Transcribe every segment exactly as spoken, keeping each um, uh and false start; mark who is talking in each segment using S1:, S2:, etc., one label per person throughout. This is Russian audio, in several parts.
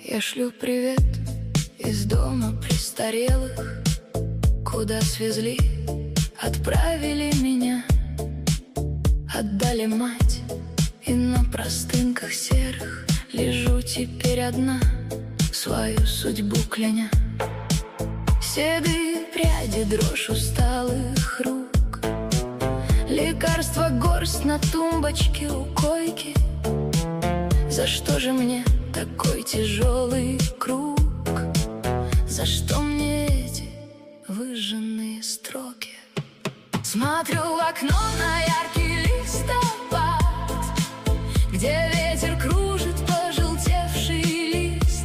S1: Я шлю привет из дома престарелых, куда свезли, отправили меня. Отдали мать, и на простынках серых лежу теперь одна, свою судьбу кляня. Седые пряди, дрожь усталых рук, лекарства горсть на тумбочке у койки. За что же мне такой тяжелый круг? За что мне эти выжженные строки? Смотрю в окно на яркий листопад, где ветер кружит пожелтевший лист.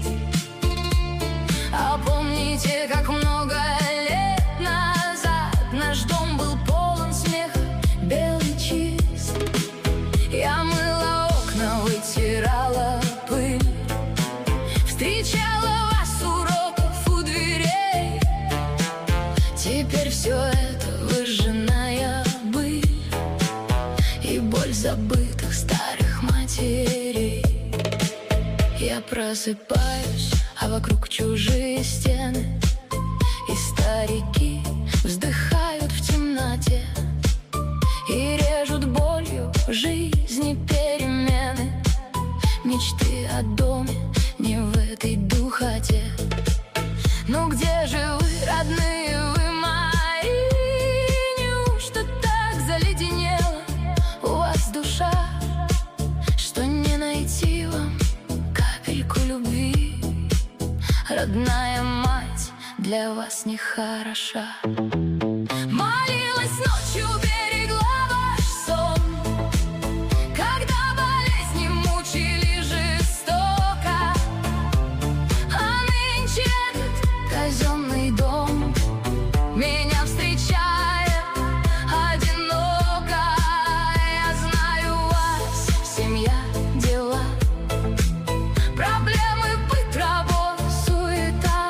S1: А помните, как много лет назад наш дом был полон смеха, белый чист. Я мыла окна, вытирала пыль, встречала вас у уроков у дверей. Теперь все это выжженная быль и боль забытых старых матерей. Я просыпаюсь, а вокруг чужие стены, и старики вздыхают в темноте и режут болью жизни перемены. Мечты о доме не в этой духоте. Ну где же вы, родные вы мои? Неужто так заледенела у вас душа, что не найти вам капельку любви? Родная мать для вас не хороша. Молилась ночью, берегла ваш сон, когда болезни мучили жестоко. А нынче этот казенный дом меня встречает одиноко. Я знаю, у вас семья, дела, проблемы, быт, работа, суета,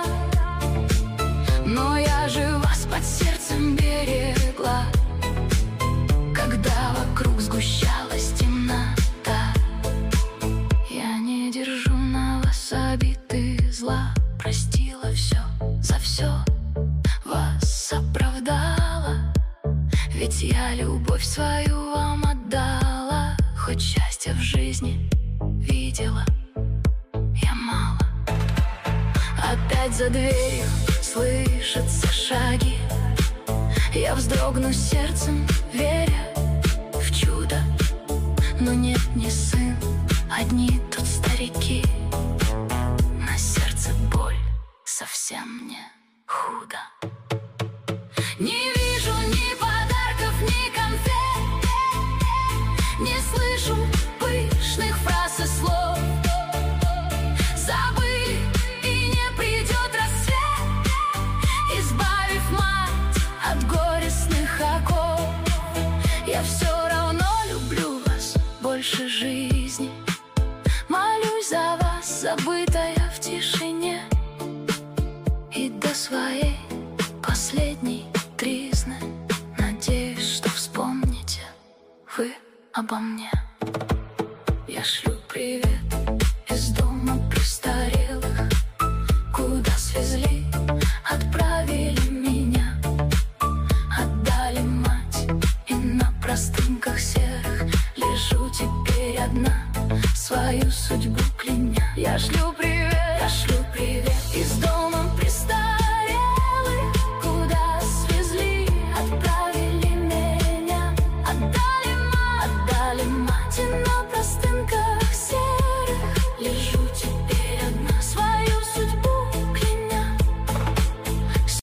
S1: но я же вас под сердцем берегла, когда вокруг сгущалась темнота. Я не держу на вас обиды зла, простила все, за все вас оправдала. Ведь я любовь свою вам отдала, хоть счастья в жизни видела я мало. Опять за дверью слышатся шаги, я вздрогну сердцем, веря в чудо. Но нет, не сын, одни тут старики. На сердце боль, совсем мне худо. Не вижу ни подарков, ни конфет, не слышу пышных фраз и слов. Забыли, и не придет рассвет, избавив мать от горестных оков. Я все равно люблю вас больше жизни, молюсь за вас, забытая в тишине. И до своей последней тризны надеюсь, что вспомните вы обо мне. Я шлю привет из дома престарелых, куда свезли, отправили меня. Отдали мать, и на простынках серых лежу теперь одна, свою судьбу кляня. Я шлю привет